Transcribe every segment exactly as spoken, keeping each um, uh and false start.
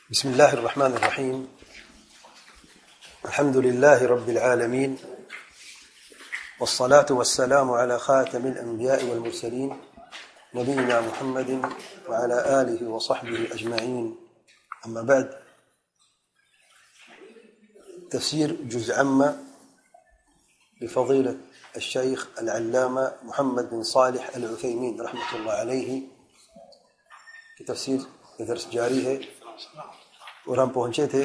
بسم الله الرحمن الرحيم. الحمد لله رب العالمين، والصلاة والسلام على خاتم الأنبياء والمرسلين نبينا محمد وعلى آله وصحبه أجمعين. أما بعد، تفسير جزء عامة لفضيلة الشيخ العلامة محمد بن صالح العثيمين رحمة الله عليه کی تفسیر کا درس جاری ہے، اور ہم پہنچے تھے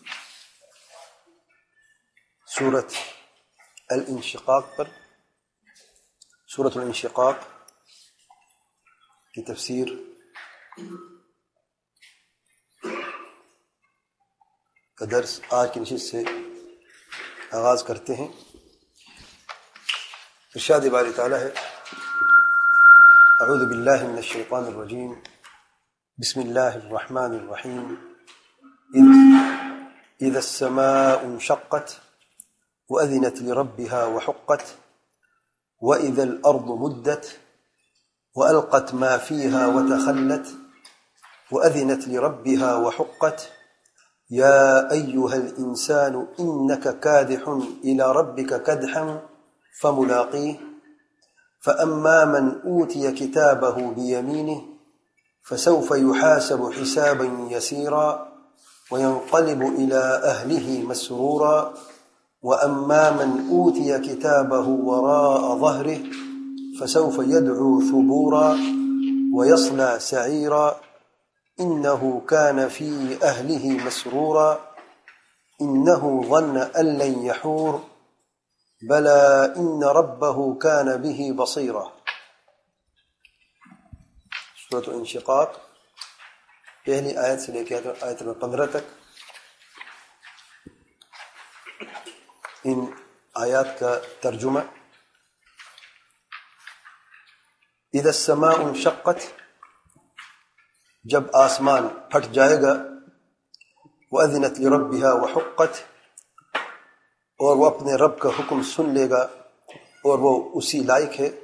سورۃ الانشقاق پر۔ سورۃ الانشقاق کی تفسیر کا درس آج کی نشست سے آغاز کرتے ہیں۔ ارشاد باری تعالیٰ ہے: اعوذ باللہ من الشیطان الرجیم، بسم اللہ الرحمن الرحیم۔ اذا السماء انشقت وأذنت لربها وحقت وإذا الأرض مدت وألقت ما فيها وتخلت وأذنت لربها وحقت يا أيها الإنسان إنك كادح إلى ربك كدحا فملاقيه فأما من أوتي كتابه بيمينه فسوف يحاسب حسابا يسيرا وينقلب إلى أهله مسرورا وأما من أوتي كتابه وراء ظهره فسوف يدعو ثبورا ويصلى سعيرا إنه كان في أهله مسرورا إنه ظن أن لن يحور بلى إن ربه كان به بصيرا۔ سورۃ الانشقاق پہلی آیت سے لے کے آیت نمبر پندرہ تک، ان آیات کا ترجمہ۔ اذا السماء انشقت، جب آسمان پھٹ جائے گا، وأذنت لربها وحقت، اور وہ اپنے رب کا حکم سن لے گا اور وہ اسی لائق ہے۔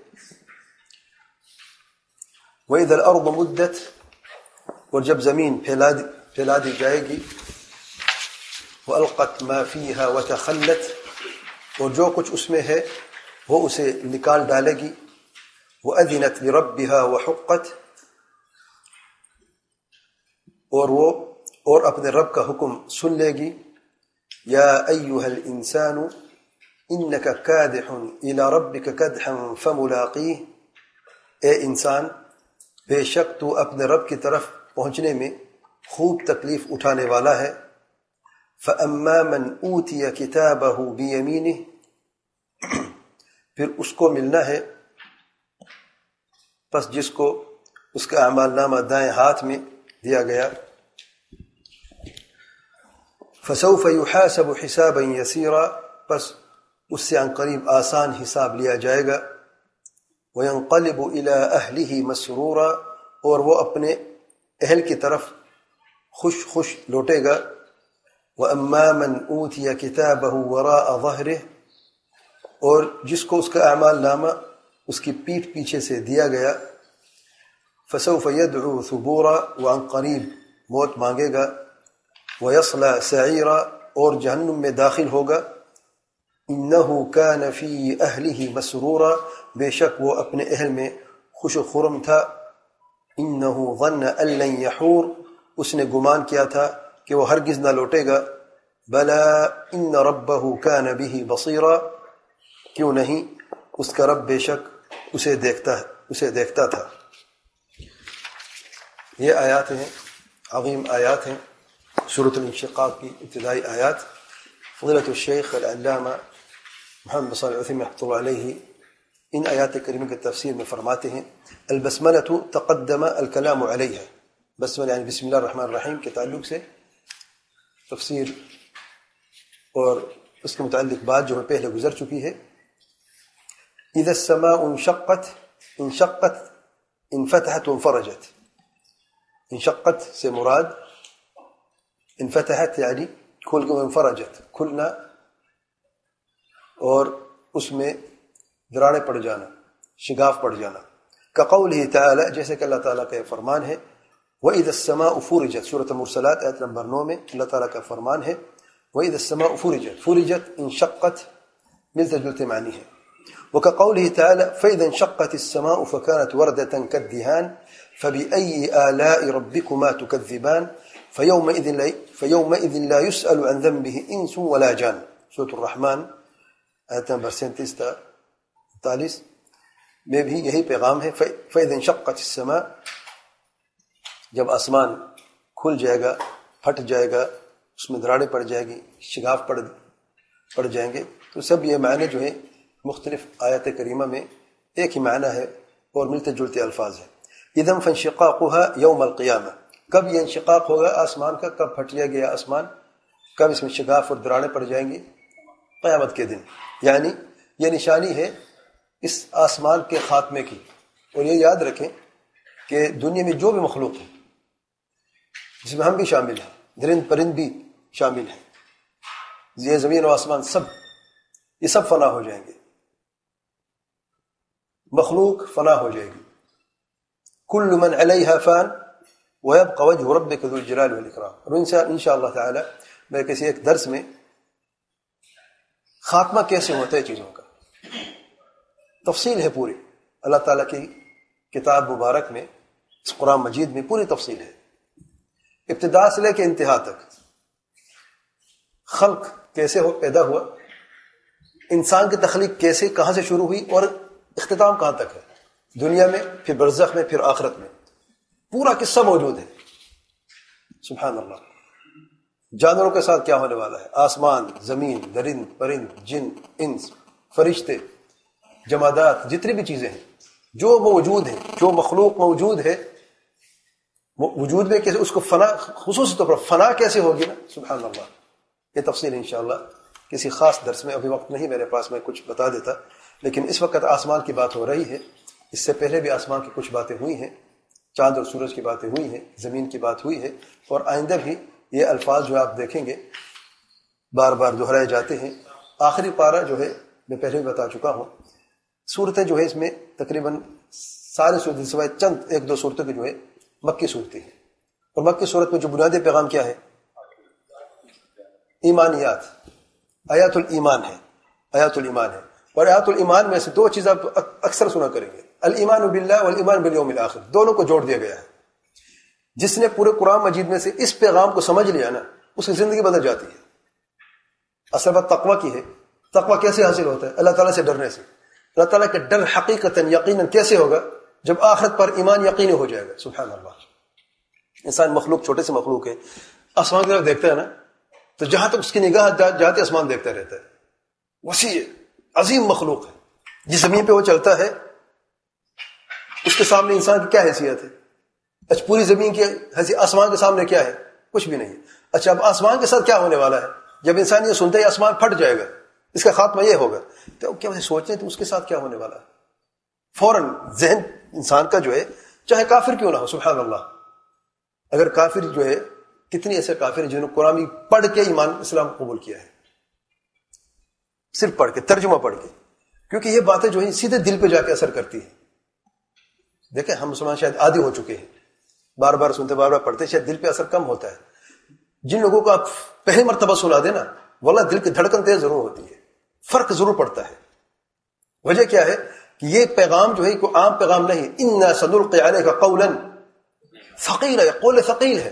وإذا الأرض مدت، اور جب زمین پھیلا دی پھیلا دی جائے گی، وألقت ما فيها وتخلت، اور جو کچھ اس میں ہے وہ اسے نکال ڈالے گی۔ وأذنت لربها وحقت، اور وہ اور اپنے رب کا حکم سن لے گی۔ یا ایھا الانسان انک کادح الی ربک کدحا فملاقیہ، اے انسان، بے شک تو اپنے رب کی طرف پہنچنے میں خوب تکلیف اٹھانے والا ہے۔ فأما من اوتی کتابہ بیمینہ، پھر اس کو ملنا ہے، پس جس کو اس کا اعمال نامہ دائیں ہاتھ میں دیا گیا۔ فسوف يحاسب حسابا يسيرا، پس اس سے عن قریب آسان حساب لیا جائے گا۔ وينقلب إلى أهله مسرورا، اور وہ اپنے اہل کی طرف خوش خوش لوٹے گا۔ وأما من أوتي كتابه وراء ظهره، اور جس کو اس کا اعمال نامہ اس کی پیٹھ پیچھے سے دیا گیا۔ فسوف يدعو ثبورا، وعن قریب موت مانگے گا۔ ويصلى سعيرا، اور جہنم میں داخل ہوگا۔ انه كان في اهله مسرورا، بے شک وہ اپنے اہل میں خوش و خرم تھا۔ انه ظن ان لن يحور، اس نے گمان کیا تھا کہ وہ ہرگز نہ لوٹے گا۔ بلا ان ربه كان به بصيرا، کیوں نہیں، اس کا رب بے شک اسے دیکھتا اسے دیکھتا تھا۔ یہ آیات ہیں، عظیم آیات ہیں، سورۃ الانشقاق کی ابتدائی آیات۔ فضیلۃ الشیخ العلامہ محمد بن صالح العثیمین رحمۃ اللہ علیہ ان آیات کریمہ کی تفسیر میں فرماتے ہیں: البسملۃ تقدم الکلام علیہا، بسملہ یعنی بسم اللہ الرحمن الرحیم کے تعلق سے تفسیر اور اس کے متعلق بات جو پہلے گزر چکی ہے۔ اذا السماء انشقت، انشقت انفتحت وانفرجت۔ انشقت سے مراد انفتحت یعنی کھل کے، انفرجت کھلنا اور اس میں دراڑیں پڑ جانا، شگاف پڑ جانا۔ کقولہ تعالی، جیسے کہ اللہ تعالیٰ کا فرمان ہے: وَإِذَا السَّمَاءُ فُرِجَتْ سورة المرسلات آیت نمبر نو میں اللہ تعالیٰ کا فرمان ہے وَإِذَا السَّمَاءُ فُرِجَتْ فُرِجَتْ انشقت ملتے جلتے معنی ہے. وكقوله تعالى فإذا انشقت السماء فكانت وردة كالدهان فبأي آلاء ربكما تكذبان فيومئذ لا, فيومئذ لا يسأل عن ذنبه إنس ولا جان. سورة الرحمن آیت نمبر سینتیس تا تالیس میں بھی یہی پیغام ہے. فإذا انشقت السماء جب آسمان کھل جائے گا پھٹ جائے گا اس میں دراڑیں پڑ جائے گی شگاف پڑ پڑ جائیں گے. تو سب یہ معنی جو ہے مختلف آیت کریمہ میں ایک ہی معنی ہے اور ملتے جلتے الفاظ ہیں. اذن فانشقاقها یوم القیامہ کب یہ انشقاق ہوگا آسمان کا, کب پھٹیا گیا آسمان, کب اس میں شگاف اور دراڑیں پڑ جائیں گی؟ قیامت کے دن. یعنی یہ نشانی ہے اس آسمان کے خاتمے کی. اور یہ یاد رکھیں کہ دنیا میں جو بھی مخلوق ہے جس میں ہم بھی شامل ہیں, درند پرند بھی شامل ہیں, یہ زمین و آسمان سب یہ سب فنا ہو جائیں گے, مخلوق فنا ہو جائے گی. کل من علیہا فان ویبقى وجہ ربک ذو الجلال والاکرام. اور انشاء اللہ تعالی میں کسی ایک درس میں خاتمہ کیسے ہوتا ہے چیزوں کا تفصیل ہے پوری. اللہ تعالیٰ کی کتاب مبارک میں اس قرآن مجید میں پوری تفصیل ہے, ابتدا سے لے کے انتہا تک. خلق کیسے ہو پیدا ہوا, انسان کی تخلیق کیسے کہاں سے شروع ہوئی اور اختتام کہاں تک ہے, دنیا میں پھر برزخ میں پھر آخرت میں, پورا قصہ موجود ہے. سبحان اللہ. جانوروں کے ساتھ کیا ہونے والا ہے, آسمان, زمین, درند, پرند, جن, انس, فرشتے, جمادات, جتنی بھی چیزیں ہیں جو موجود ہیں, جو مخلوق موجود ہے وجود میں کیسے اس کو فنا, خصوصی طور پر فنا کیسے ہوگی نا. سبحان اللہ. یہ تفصیل انشاءاللہ کسی خاص درس میں, ابھی وقت نہیں میرے پاس, میں کچھ بتا دیتا, لیکن اس وقت آسمان کی بات ہو رہی ہے. اس سے پہلے بھی آسمان کی کچھ باتیں ہوئی ہیں, چاند اور سورج کی باتیں ہوئی ہیں, زمین کی بات ہوئی ہے, اور آئندہ بھی یہ الفاظ جو آپ دیکھیں گے بار بار دہرائے جاتے ہیں. آخری پارہ جو ہے میں پہلے بھی بتا چکا ہوں, صورتیں جو ہے اس میں تقریباً سارے صورتیں سوائے چند ایک دو صورتوں کی جو ہے مکی صورتیں ہیں. اور مکی صورت میں جو بنیادی پیغام کیا ہے, ایمانیات, آیات الایمان ہے, آیات الایمان ہے. اور آیات الایمان میں سے دو چیز آپ اکثر سنا کریں گے, الایمان باللہ والایمان بالیوم الاخر, دونوں کو جوڑ دیا گیا ہے. جس نے پورے قرآن مجید میں سے اس پیغام کو سمجھ لیا نا, اس کی زندگی بدل جاتی ہے. اصل بات تقوی کی ہے. تقوی کیسے حاصل ہوتا ہے؟ اللہ تعالیٰ سے ڈرنے سے. اللہ تعالیٰ کا ڈر حقیقتاً یقیناً کیسے ہوگا؟ جب آخرت پر ایمان یقینی ہو جائے گا. سبحان اللہ. انسان مخلوق چھوٹے سے مخلوق ہے, آسمان کی طرف دیکھتا ہے نا, تو جہاں تک اس کی نگاہ جاتے آسمان دیکھتا رہتا ہے. وسیع عظیم مخلوق ہے. جس زمین پہ وہ چلتا ہے اس کے سامنے انسان کی کیا حیثیت ہے؟ اچھا پوری زمین کی حیثیت آسمان کے سامنے کیا ہے؟ کچھ بھی نہیں. اچھا اب آسمان کے ساتھ کیا ہونے والا ہے؟ جب انسان یہ سنتا ہے آسمان پھٹ جائے گا, اس کا خاتمہ یہ ہوگا, تو کیا ویسے سوچتے ہیں تو اس کے ساتھ کیا ہونے والا ہے؟ فوراً ذہن انسان کا جو ہے, چاہے کافر کیوں نہ ہو, سبحان اللہ. اگر کافر جو ہے, کتنی ایسے کافر ہیں جنہوں نے قرآن پڑھ کے ایمان اسلام قبول کیا ہے, صرف پڑھ کے, ترجمہ پڑھ کے, کیونکہ یہ باتیں جو ہیں سیدھے دل پہ جا کے اثر کرتی ہیں. دیکھیں ہم مسلمان شاید عادی ہو چکے ہیں, بار بار سنتے بار بار پڑھتے, شاید دل پہ اثر کم ہوتا ہے. جن لوگوں کو آپ پہلی مرتبہ سنا دینا, واللہ دل کی دھڑکن تیز ضرور ہوتی ہے, فرق ضرور پڑتا ہے. وجہ کیا ہے کہ یہ پیغام جو ہے کوئی عام پیغام نہیں. اِنَّا سَنُلْقِي عَلَيْكَ قَوْلًا ثقیل ہے, قول ثقیل ہے.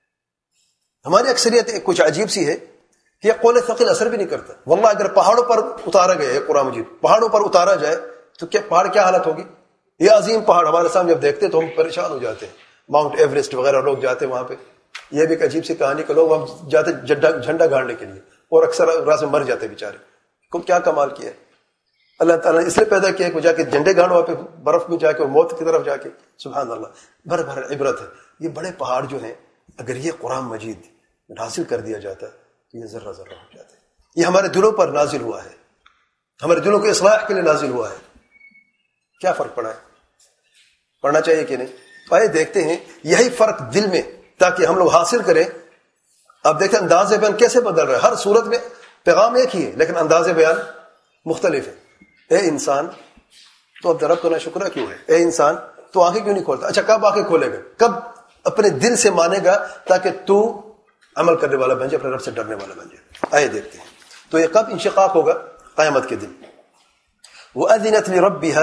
ہماری اکثریت کچھ عجیب سی ہے کہ یہ قول ثقیل اثر بھی نہیں کرتا. واللہ اگر پہاڑوں پر اتارا گیا ہے قرآن مجید, پہاڑوں پر اتارا جائے تو کیا پہاڑ کیا حالت ہوگی؟ یہ عظیم پہاڑ ہمارے سامنے جب دیکھتے تو ہم پریشان ہو جاتے ہیں. ماؤنٹ ایوریسٹ وغیرہ لوگ جاتے ہیں وہاں پہ, یہ بھی ایک عجیب سی کہانی کہ لوگ وہاں جاتے جھنڈا گاڑنے کے لیے, اور اکثر راہ میں مر جاتے بیچارے. کو کیا کمال کیا ہے اللہ تعالیٰ نے, اس لیے پیدا کیا کہ جا کے جھنڈے گاڑ وہاں پہ برف میں جا کے, اور موت کی طرف جا کے. سبحان اللہ. بھر بھر عبرت ہے. یہ بڑے پہاڑ جو ہیں, اگر یہ قرآن مجید حاصل کر دیا جاتا ہے تو یہ ذرہ ذرہ ہو جاتا ہے. یہ ہمارے دلوں پر نازل ہوا ہے, ہمارے دلوں کے اصلاح کے لیے نازل ہوا ہے. کیا فرق پڑا ہے؟ پڑھنا چاہیے کہ نہیں؟ آئے دیکھتے ہیں یہی فرق دل میں, تاکہ ہم لوگ حاصل کریں. اب دیکھیں انداز بیان کیسے بدل رہا ہے. ہر صورت میں پیغام ایک ہی ہے لیکن انداز بیان مختلف ہے. اے انسان تو اب درب کرنا شکرہ کیوں ہے؟ اے انسان تو آنکھیں کیوں نہیں کھولتا؟ اچھا کب آنکھیں کھولے گا؟ کب اپنے دل سے مانے گا تاکہ تو عمل کرنے والا بن جائے, اپنے رب سے ڈرنے والا بن جائے. آئے دیکھتے ہیں تو یہ کب انشقاق ہوگا؟ قیامت کے دن. وَأَذِنَتْ لِرَبِّهَا,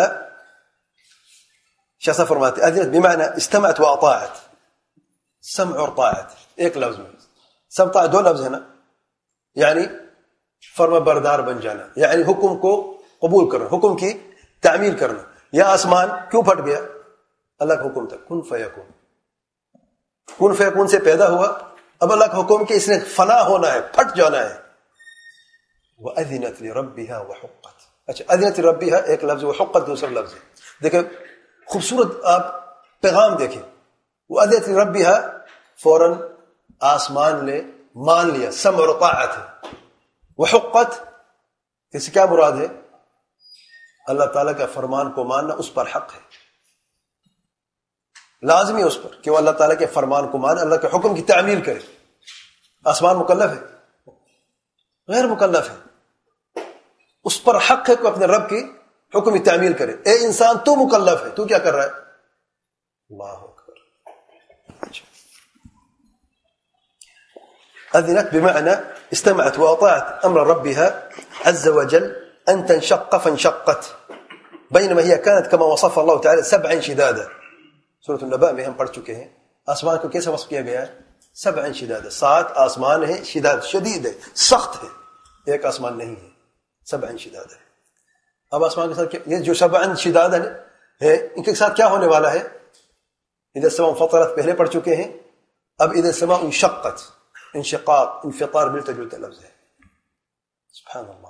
شاہ صاحب فرماتے اذنت بمعنى استمعت واطاعت, سمع اور طاعت ایک لفظ میں. سمع طاعت دو لفظ ہے نا, یعنی فرما بردار بن جانا, یعنی حکم کو قبول کرنا, حکم کی تعمیل کرنا. یا آسمان کیوں پھٹ گیا؟ اللہ کا حکم تھا کن فیکون, کن فیکون سے پیدا ہوا. اب اللہ کا حکم کہ اس نے فنا ہونا ہے, پھٹ جانا ہے. وَأَذِنَتْ لِرَبِّهَا وَحُقَّتْ. اچھا, اذنت لربها ایک لفظ, وحقت دوسرا لفظ ہے. دیکھیں خوبصورت آپ پیغام دیکھیں. وَأَذِنَتْ لِرَبِّهَا فوراً آسمان نے مان لیا, سمع اور طاعت ہے. وحقت اس سے کیا مراد ہے؟ اللہ تعالیٰ کا فرمان کو ماننا اس پر حق ہے, لازمی اس پر کہ وہ اللہ تعالیٰ کے فرمان کو مانے, اللہ کے حکم کی تعمیل کرے. آسمان مکلف ہے؟ غیر مکلف ہے. اس پر حق ہے کہ اپنے رب کی حکم کی تعمیل کرے. اے انسان تو مکلف ہے, تو کیا کر رہا ہے؟ اللہ اکبر. اذنت بمعنى استمعت واطاعت امر ربها عز وجل ان تنشق فانشقت, بينما هي كانت كما وصف الله تعالى سبعا شدادا. سورۃ النبأ میں ہم پڑھ چکے ہیں آسمان کو کیسے وصف کیا گیا ہے؟ سبعا شدادا, سات آسمان ہے, شداد شدید ہے, سخت ہے. ایک آسمان نہیں ہے, سبعا شدادا ہے. اب آسمان کے ساتھ یہ جو سبعا شدادا ہے ان کے ساتھ کیا ہونے والا ہے؟ اذا السماء انفطرت پہلے پڑھ چکے ہیں. اب اذا السماء انشقت, انشقاق انفطار ملتا جلتا لفظ ہے. سبحان اللہ.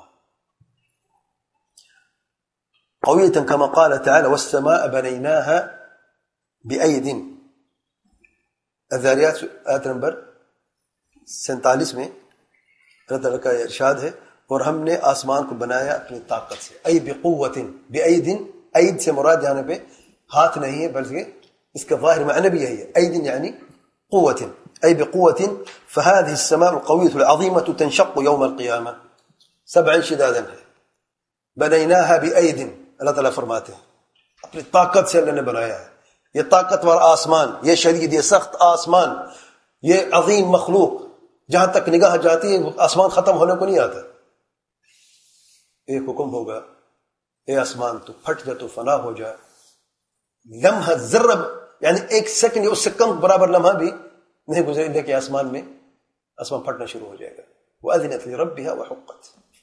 قوية كما قال تعالى والسماء بنيناها بأيد. الذاريات آیت نمبر سینتالیس میں اللہ تعالیٰ کا ارشاد ہے اور ہم نے آسمان کو بنایا اپنی طاقت سے. ای بقوت, بأید, اید سے مراد یہاں پہ ہاتھ نہیں ہے بلکہ اس کا ظاہر معنی بھی یہی ہے. اید یعنی قوت, ای بقوت. فهذه السماء القوية العظيمة تنشق يوم القيامة. سبعا شدادا ہے. بنيناها بأید, اللہ تعالیٰ فرماتے ہیں اپنی طاقت سے اللہ نے بنایا ہے. یہ طاقتور آسمان, یہ شدید, یہ سخت آسمان, یہ عظیم مخلوق, جہاں تک نگاہ جاتی ہے آسمان ختم ہونے کو نہیں آتا. ایک حکم ہوگا, اے آسمان تو پھٹ جا, تو فنا ہو جا. لمحہ ذرہ یعنی ایک سیکنڈ یا اس سے کم برابر لمحہ بھی نہیں گزرے اللہ کے آسمان میں آسمان پھٹنا شروع ہو جائے گا. وَأَذِنَتْ لِرَبِّهَا وَحُقَّتْ.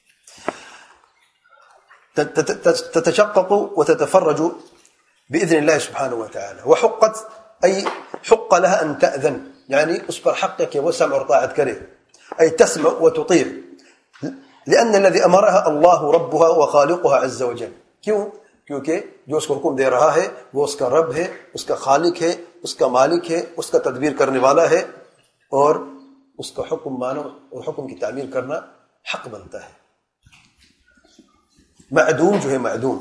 تتشقق وتتفرج بإذن الله سبحانه وتعالى. وحقت أي حق لها أن تأذن, يعني اس پر حق ہے کہ وہ سمع اور طاعت کرے, أي تسمع وتطيع, لأن الذي أمرها الله ربها وخالقها عز وجل. کیوں؟ کیونکہ جو اس کو حکم دے رہا ہے وہ اس کا رب ہے, اس کا خالق ہے, اس کا مالک ہے, اس کا تدبیر کرنے والا ہے, اور اس کا حکم مانو اور حکم کی تعمیل کرنا حق بنتا ہے. معدوم جو ہے, معدوم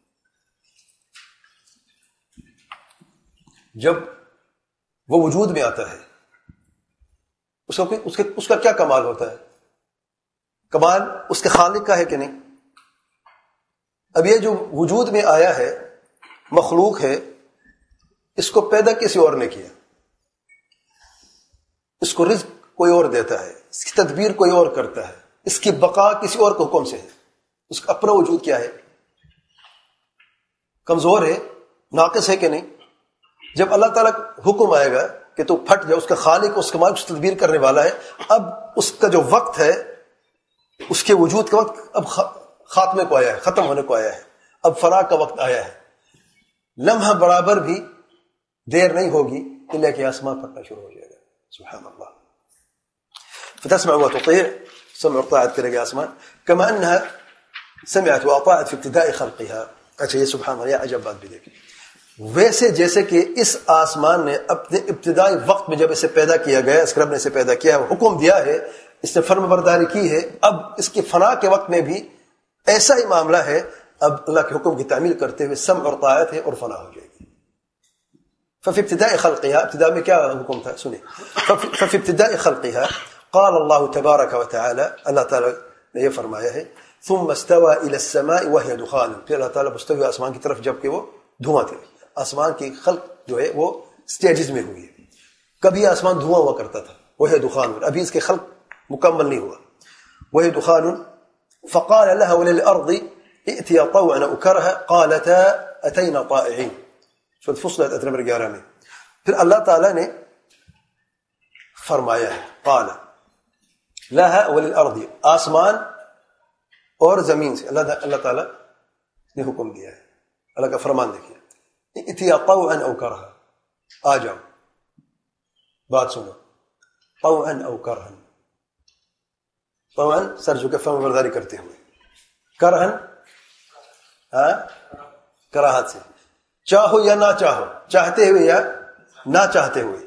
جب وہ وجود میں آتا ہے اس کا اس کے اس کا کیا کمال ہوتا ہے؟ کمال اس کے خالق کا ہے کہ نہیں؟ اب یہ جو وجود میں آیا ہے مخلوق ہے, اس کو پیدا کسی اور نے کیا, اس کو رزق کوئی اور دیتا ہے, اس کی تدبیر کوئی اور کرتا ہے, اس کی بقا کسی اور کے حکم سے ہے. اس کا اپنا وجود کیا ہے؟ کمزور ہے, ناقص ہے کہ نہیں؟ جب اللہ تعالیٰ کا حکم آئے گا کہ تو پھٹ جا, اس کا خالق, اس کا مالک, اس تدبیر کرنے والا ہے. اب اس کا جو وقت ہے, اس کے وجود کا وقت اب خاتمے کو آیا ہے, ختم ہونے کو آیا ہے, اب فنا کا وقت آیا ہے. لمحہ برابر بھی دیر نہیں ہوگی الا کہ آسمان پھٹنا شروع ہو جائے گا. سبحان اللہ. فتسمع وتطيع, سمع اور طاعت کرے گا آسمان. كما انها سمعت واطاعت في ابتداء خلقها. اچھا یہ سبحان اللہ, یہ عجب بات بھی دیکھیں. ویسے جیسے کہ اس آسمان نے اپنے ابتدائی وقت میں جب اسے پیدا کیا گیا, اس رب نے اسے پیدا کیا ہے, حکم دیا ہے, اس نے فرم برداری کی ہے, اب اس کے فنا کے وقت میں بھی ایسا ہی معاملہ ہے. اب اللہ کے حکم کی تعمیل کرتے ہوئے سمع اور طاعت ہے اور فنا ہو جائے گی. ففي ابتداء خلقها, ابتداء میں کیا حکم تھا سنیں. ففي ابتداء خلقها قال الله تبارك وتعالى, اللہ تعالیٰ نے یہ فرمایا ہے, ثم استوى الى السماء وهي دخان. پھر اللہ تعالیٰ مستوی آسمان کی طرف جبکہ وہ دھواں تھے. آسمان کی خلق جو ہے وہ سٹیجز میں ہوئی ہے. کبھی آسمان دھواں ہوا کرتا تھا، وہی دخان، ابھی اس کے خلق مکمل نہیں ہوا، وہی دخان. فقال لها وللأرض ائتيا طوعا أو كرها قالتا أتينا طائعين. سورۃ فصلت آیت نمبر گیارہ میں پھر اللہ تعالیٰ نے فرمایا ہے قال لها وللأرض، آسمان اور زمین سے اللہ اللہ تعالیٰ نے حکم دیا ہے، اللہ کا فرمان دیکھیے، ائتيا طوعا أو كرها، آ جاؤ، بات سنو، طوعا أو كرها، طوعا سر جھکے فرما برداری کرتے ہوئے، کرہن ہاں کراہت سے، چاہو یا نہ چاہو، چاہتے ہوئے یا نہ چاہتے ہوئے.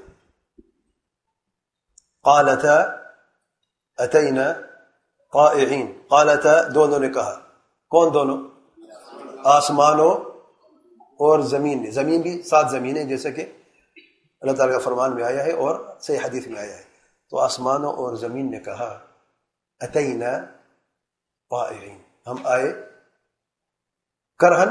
قالتا اتینا طائعین، قالتا دونوں نے کہا، کون دونوں؟ آسمانوں اور زمین نے، زمین بھی سات زمینیں جیسے کہ اللہ تعالیٰ کا فرمان میں آیا ہے اور صحیح حدیث میں آیا ہے. تو آسمانوں اور زمین نے کہا اتینا طائعین، ہم آئے کرہن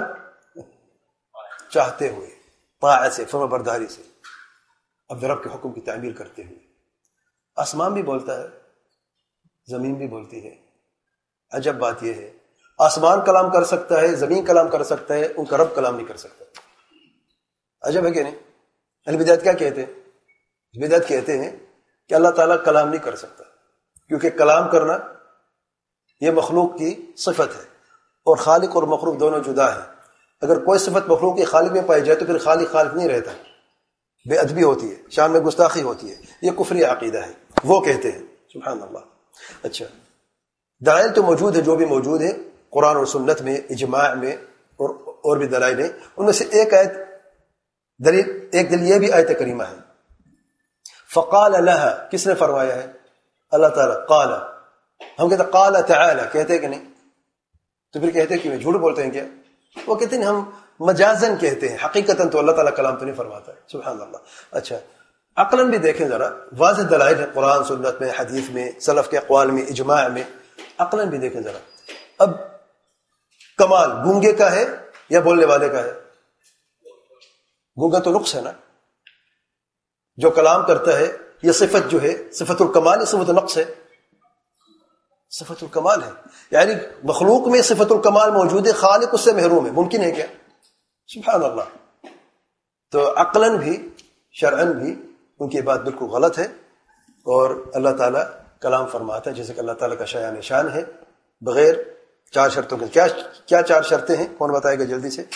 چاہتے ہوئے، طاعت سے، فرما برداری سے، اب رب کے حکم کی تعمیل کرتے ہوئے. آسمان بھی بولتا ہے، زمین بھی بولتی ہے. عجب بات یہ ہے، آسمان کلام کر سکتا ہے، زمین کلام کر سکتا ہے، ان کا رب کلام نہیں کر سکتا. عجب ہے کہ نہیں؟ اہل بدعت کیا کہتے ہیں؟ بدعت کہتے ہیں کہ اللہ تعالیٰ کلام نہیں کر سکتا، کیونکہ کلام کرنا یہ مخلوق کی صفت ہے، اور خالق اور مخلوق دونوں جدا ہیں. اگر کوئی صفت مخلوق کی خالق میں پائی جائے تو پھر خالق خالق نہیں رہتا، بے ادبی ہوتی ہے، شان میں گستاخی ہوتی ہے. یہ کفری عقیدہ ہے، وہ کہتے ہیں. سبحان اللہ. اچھا، دلائل تو موجود ہے، جو بھی موجود ہے قرآن اور سنت میں، اجماع میں، اور اور بھی دلائل ہیں. ان میں سے ایک آیت دلیل، ایک دلیل یہ بھی آیت کریمہ ہے. فقال لها، کس نے فرمایا ہے؟ اللہ تعالیٰ. قال، ہم کہتے ہیں قال تعالی، کہتے ہیں کہ نہیں؟ تو پھر کہتے ہیں کہ جھوٹ بولتے ہیں کیا؟ وہ کہتے ہیں ہم مجازن کہتے ہیں، حقیقتاً تو اللہ تعالیٰ کلام تو نہیں فرماتا ہے. سبحان اللہ. اچھا، عقلاً بھی دیکھیں ذرا، واضح دلائل ہے قرآن سنت میں، حدیث میں، سلف کے اقوال میں، اجماع میں. عقلاً بھی دیکھیں ذرا. اب کمال گونگے کا ہے یا بولنے والے کا ہے؟ گونگا تو نقص ہے نا، جو کلام کرتا ہے یہ صفت جو ہے صفت الکمال، یہ صفت النقص ہے. صفت الکمال ہے، یعنی مخلوق میں صفت الکمال موجود ہے، خالق اس سے محروم ہے. ممکن ہے کیا؟ سبحان اللہ. تو عقلاً بھی شرعاً بھی ان کی بات بالکل غلط ہے، اور اللہ تعالیٰ کلام فرماتا ہے جیسے کہ اللہ تعالیٰ کا شایان شان ہے، بغیر چار شرطوں کے. کیا کیا چار شرطیں ہیں؟ کون بتائے گا جلدی سے؟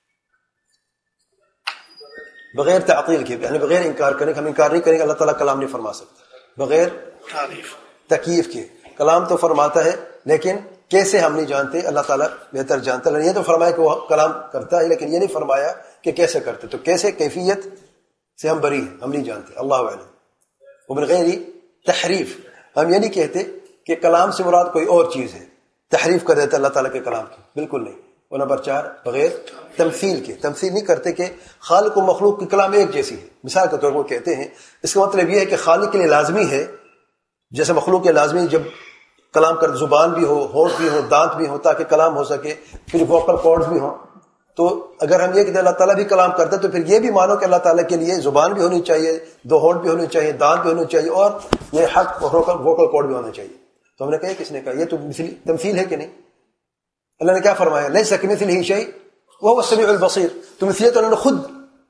بغیر تعطیل کے، یعنی بغیر انکار کرنے کے. ہم انکار نہیں کریں گے اللہ تعالیٰ کلام نہیں فرما سکتا. بغیر تکییف کے کلام تو فرماتا ہے، لیکن کیسے ہم نہیں جانتے، اللہ تعالیٰ بہتر جانتا ہے. یہ تو فرمایا کہ وہ کلام کرتا ہے، لیکن یہ نہیں فرمایا کہ کیسے کرتے. تو کیسے، کیفیت سے ہم بری ہیں، ہم نہیں جانتے، اللہ اعلم. ومن غیر تحریف، ہم یہ نہیں کہتے کہ کلام سے مراد کوئی اور چیز ہے، تحریف کر دیتا اللہ تعالیٰ کے کلام کی، بالکل نہیں. اور نمبر چار، بغیر تمثیل کے، تمثیل نہیں کرتے کہ خالق و مخلوق کی کلام ایک جیسی ہے. مثال کے طور پر کہتے ہیں، اس کا مطلب یہ ہے کہ خالق کے لیے لازمی ہے جیسے مخلوق کے لازمی جب کلام کر زبان بھی ہو، ہونٹ بھی ہو، دانت بھی ہو تاکہ کلام ہو سکے، پھر ووکل کارڈز بھی ہوں. تو اگر ہم یہ کہتے ہیں اللہ تعالیٰ بھی کلام کرتا ہے تو پھر یہ بھی مانو کہ اللہ تعالیٰ کے لیے زبان بھی ہونی چاہیے، دو ہونٹ بھی ہونی چاہیے، دانت بھی ہونی چاہیے، اور یہ حق ووکل کارڈ بھی ہونا چاہیے. تو ہم نے کہا کس نے کہا؟ یہ تو تمثیل ہے کہ نہیں؟ اللہ نے کیا فرمایا؟ لیس کمثلہ شیء وہو السمیع البصیر. تو مثلیت انہوں نے خود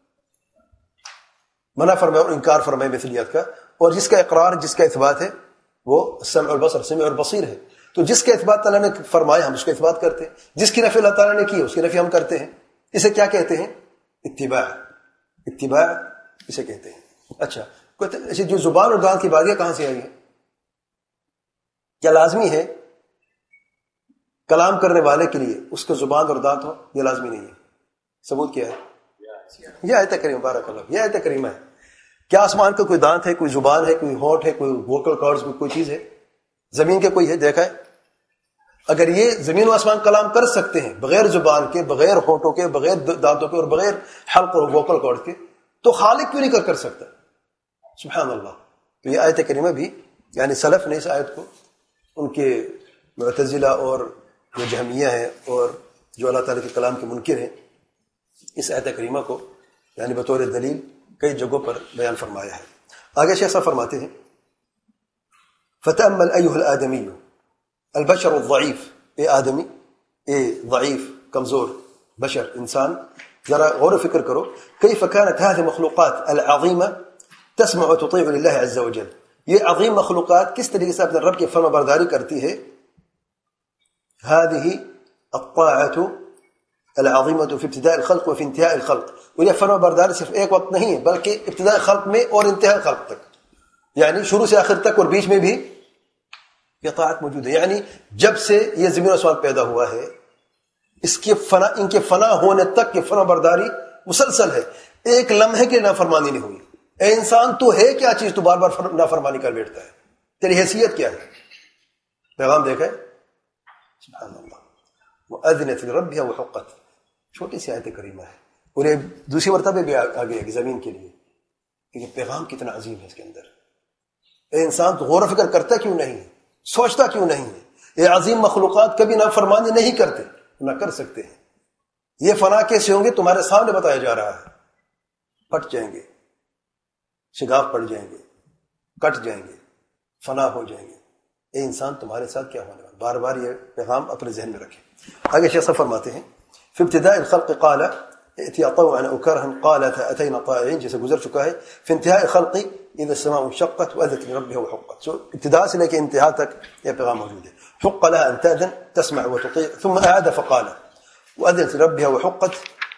منع فرمایا اور انکار فرمایا مثلیت کا. اور جس کا اقرار، جس کا اثبات ہے وہ سمع البصر، سمیع البصیر ہے. تو جس کے اثبات اللہ نے فرمایا ہم اس کا اثبات کرتے ہیں، جس کی نفی اللہ تعالیٰ نے کی اس کی نفی ہم کرتے ہیں. اسے کیا کہتے ہیں؟ اتباع. اتباع اسے کہتے ہیں. اچھا، جو زبان اور دانت کی بات ہے کہاں سے آئی ہے؟ کیا لازمی ہے کلام کرنے والے کے لیے اس کا زبان اور دانت ہو؟ یہ لازمی نہیں ہے. ثبوت کیا ہے؟ یہ آیت کریمہ، بارک اللہ، یہ آیت کریمہ ہے. کیا آسمان کا کوئی دانت ہے، کوئی زبان ہے، کوئی ہونٹ ہے، کوئی ووکل کارڈز میں کوئی چیز ہے؟ زمین کے کوئی ہے؟ دیکھا ہے؟ اگر یہ زمین و آسمان کلام کر سکتے ہیں بغیر زبان کے، بغیر ہونٹوں کے، بغیر دانتوں کے، اور بغیر حلق اور ووکل کارڈ کے، تو خالق کیوں نہیں کر کر سکتا؟ سبحان اللہ. تو یہ آیت کریمہ بھی، یعنی سلف نے اس آیت کو، ان کے معتزلہ اور جو جہمیہ ہیں اور جو اللہ تعالیٰ کے کلام کے منکر ہیں، اس آیت کریمہ کو یعنی بطور دلیل کئی جگہوں پر بیان فرمایا ہے. آگے شیخ صاحب فرماتے ہیں فتأمل أيها الآدمي البشر الضعيف، اے آدمی، اے ضعیف کمزور بشر انسان، ذرا غور و فکر کرو كيف كانت هذه المخلوقات العظيمة تسمع وتطيع لله عز وجل، یہ عظیم مخلوقات کس طریقے سے اپنے رب کی فرما برداری کرتی ہے. هذه الطاعة العظيمة في ابتداء الخلق وفي انتهاء الخلق، اور یہ فرما برداری صرف ایک وقت نہیں ہے بلکہ ابتداء خلق میں اور انتہاء خلق تک، یعنی شروع سے آخر تک اور بیچ میں بھی یہ طاعت موجود ہے. یعنی جب سے یہ زمین و آسمان پیدا ہوا ہے اس کے فنا ان کے فنا ہونے تک کی فرما برداری مسلسل ہے، ایک لمحے کی نافرمانی نہیں ہوئی. اے انسان تو ہے کیا چیز تو بار بار نافرمانی کر بیٹھتا ہے، تیری حیثیت کیا ہے؟ پیغام دیکھا ہے سبحان اللہ. وَأَذِنَتْ لِرَبِّهَا وَحُقَّتْ، چھوٹی سی آیت کریمہ ہے اور یہ دوسری مرتبہ بھی آگے ہے کہ زمین کے لیے کہ پیغام کتنا عظیم ہے اس کے اندر. اے انسان تو غور و فکر کرتا کیوں نہیں ہے، سوچتا کیوں نہیں ہے؟ یہ عظیم مخلوقات کبھی نافرمانی نہیں کرتے، نہ کر سکتے ہیں. یہ فنا کیسے ہوں گے تمہارے سامنے بتایا جا رہا ہے. پٹ جائیں گے، شگاف پڑ جائیں گے، کٹ جائیں گے، فنا ہو جائیں گے. اے انسان تمہارے ساتھ کیا ہونے والا؟ بار بار یہ پیغام اپنے ذہن میں رکھیں. آگے شیخ صاحب فرماتے ہیں فی ابتداء الخلق قال ائتیا طوعا او کرها قالت اتینا طائعین، جیسے گزر چکا ہے. فی انتہاء الخلق اذا السماء انشقت واذنت لربها وحقت، سو ابتداء سے لے کے انتہا تک یہ پیغام موجود ہے. حق لها ان تأذن تسمع وتطيع، ثم اعاد فقال واذنت لربها وحقت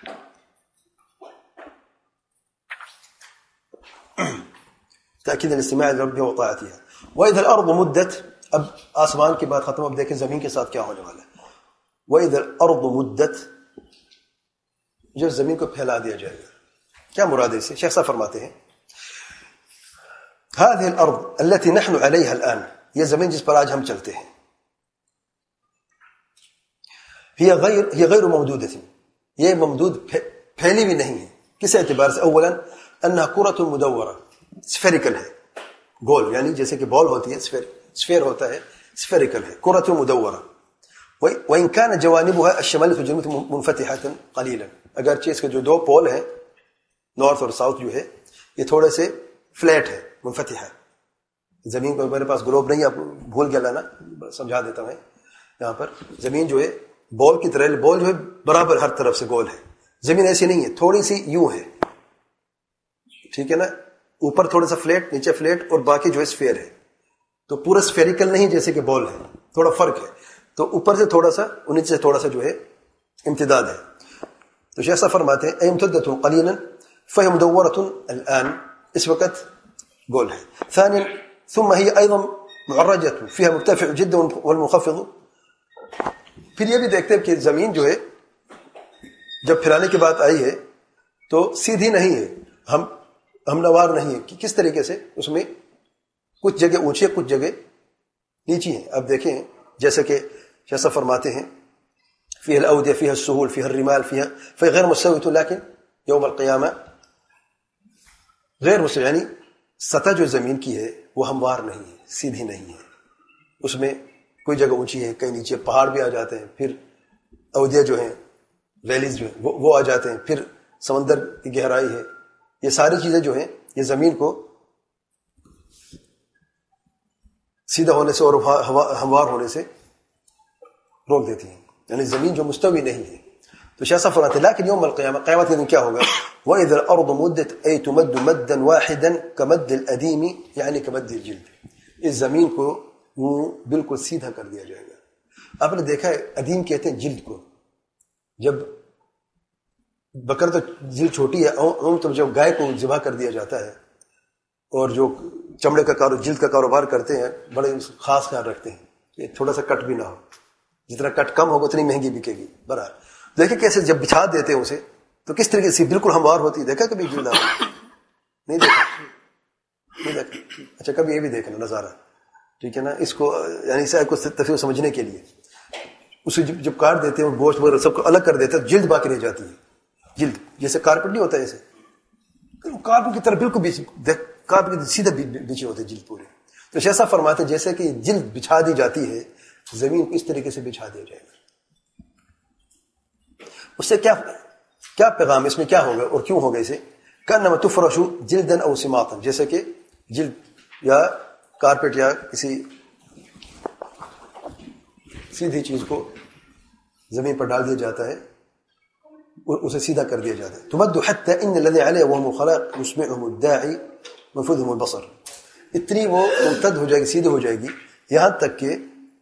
تأکید الاستماع لربها وطاعتها. واذا الارض مدت، اب آسمان کی بات ختم، اب دیکھیں زمین کے ساتھ کیا ہونے والا ہے. وَإِذَا الْأَرْضُ مُدَّتْ، جو زمین کو پھیلا دیا جائے گا. کیا مراد ہے اس سے؟ شیخ صاحب فرماتے ہیں هذه الأرض التي نحن عليها الآن، یہ زمین جس پر آج ہم چلتے ہیں، هي غیر هي غیر ممدودة، یہ ممدود پھیلی بھی نہیں ہے. کس اعتبار سے؟ اولا انها كرة مدورة، سفیریکل ہے، گول، یعنی جیسے کہ بال ہوتی ہے، سفیر ہوتا ہے، سفیریکل ہے، كرة مدورة. وإن كان جوانبها الشمالية والجنوبية منفتحة قليلا، اگرچہ اس کے جو دو پول ہیں نارتھ اور ساؤتھ جو ہے یہ تھوڑے سے فلیٹ ہے، منفتح ہے. زمین کو میرے پاس گلوب نہیں، آپ بھول گیا لانا، سمجھا دیتا ہوں. یہاں پر زمین جو ہے بال کی طرح، بال جو ہے برابر ہر طرف سے گول ہے. زمین ایسی نہیں ہے، تھوڑی سی یوں ہے، ٹھیک ہے نا، اوپر تھوڑا سا فلیٹ، نیچے فلیٹ، اور باقی جو ہے سفیر ہے. تو پورا سفیریکل نہیں جیسے کہ بال ہے، تھوڑا فرق ہے. تو اوپر سے تھوڑا سا اور نیچے سے تھوڑا سا جو ہے امتداد ہے. تو شیخ صاحب فرماتے ہیں امتدت قلیلا فهي مدورة الآن، اس وقت گول ہے. ثانیا ثم هي ايضا معرجة فيها مرتفع جدا والمنخفض. پھر یہ بھی دیکھتے ہیں کہ زمین جو ہے جب پھیلانے کی بات آئی ہے تو سیدھی نہیں ہے، ہم ہمنوار نہیں ہے. کہ کس طریقے سے؟ اس میں کچھ جگہ اونچی ہے، کچھ جگہ نیچی ہیں. اب دیکھیں جیسے کہ جیسا فرماتے ہیں فيها الأودية فيها السهول فيها الرمال فيها فهي غير مستوية، لكن يوم القيامة غیر مستوی، یعنی سطح جو زمین کی ہے وہ ہموار نہیں ہے، سیدھی نہیں ہے. اس میں کوئی جگہ اونچی ہے، کہیں نیچے پہاڑ بھی آ جاتے ہیں، پھر اودیہ جو ہیں، ویلیز جو ہیں وہ, وہ آ جاتے ہیں، پھر سمندر کی گہرائی ہے. یہ ساری چیزیں جو ہیں یہ زمین کو سیدھا ہونے سے اور ہموار ہونے سے روک دیتی ہیں، یعنی زمین جو مستوی نہیں ہے. تو شیخ صاحب فرماتے ہیں لیکن یوم القیامہ، قیامت کے دن کیا ہوگا؟ وَإِذَا الْأَرْضُ مُدَّتْ أَيْ تُمَدُّ مَدًّا وَاحِدًا كَمَدِّ الْأَدِيمِ، یعنی کمد الجلد، اس زمین کو بالکل سیدھا کر دیا جائے گا. آپ نے دیکھا ہے ادیم کہتے ہیں جلد کو، جب بکر تو جلد چھوٹی ہے، عموماً تو جب گائے کو ذبح کر دیا جاتا ہے اور جو چمڑے کا کارو جلد کا کاروبار کرتے ہیں بڑے خاص خیال رکھتے ہیں کہ تھوڑا سا کٹ بھی نہ ہو، جتنا کٹ کم ہوگا اتنی مہنگی بکے گی. برابر دیکھیں کیسے جب بچھا دیتے ہیں اسے تو کس طریقے سے بالکل ہموار ہوتی ہے. دیکھا کبھی جلد آپ نہیں دیکھا؟ نہیں دیکھا؟ اچھا کبھی یہ بھی دیکھنا نظارہ، ٹھیک ہے نا، اس کو یعنی اسے کو تفصیل سمجھنے کے لیے اسے جب, جب کاٹ دیتے ہیں اور گوشت وغیرہ سب کو الگ کر دیتے ہیں، جلد باقی رہ جاتی ہے. جلد جیسے کارپیٹ نہیں ہوتا ہے، ایسے کارپیٹ کی طرح بالکل کارپیٹ سیدھا بچھے ہوتے جلد پورے. تو ایسا فرماتے ہیں جیسے کہ جلد بچھا دی جاتی ہے، زمین کو اس طریقے سے بچھا دیا جائے گا. اس سے کیا کیا پیغام اس میں کیا ہوگا اور کیوں ہوگا؟ اسے کانما تفرش جلدا او سماطا، جیسے کہ جلد یا کارپیٹ یا کسی سیدھی چیز کو زمین پر ڈال دیا جاتا ہے اور اسے سیدھا کر دیا جاتا ہے. تمد حتى ان الذي عليه وهم خلق يسمعهم الداعي منفذهم البصر. اتنی وہ ممتد ہو جائے گی، سیدھی ہو جائے گی، یہاں تک کہ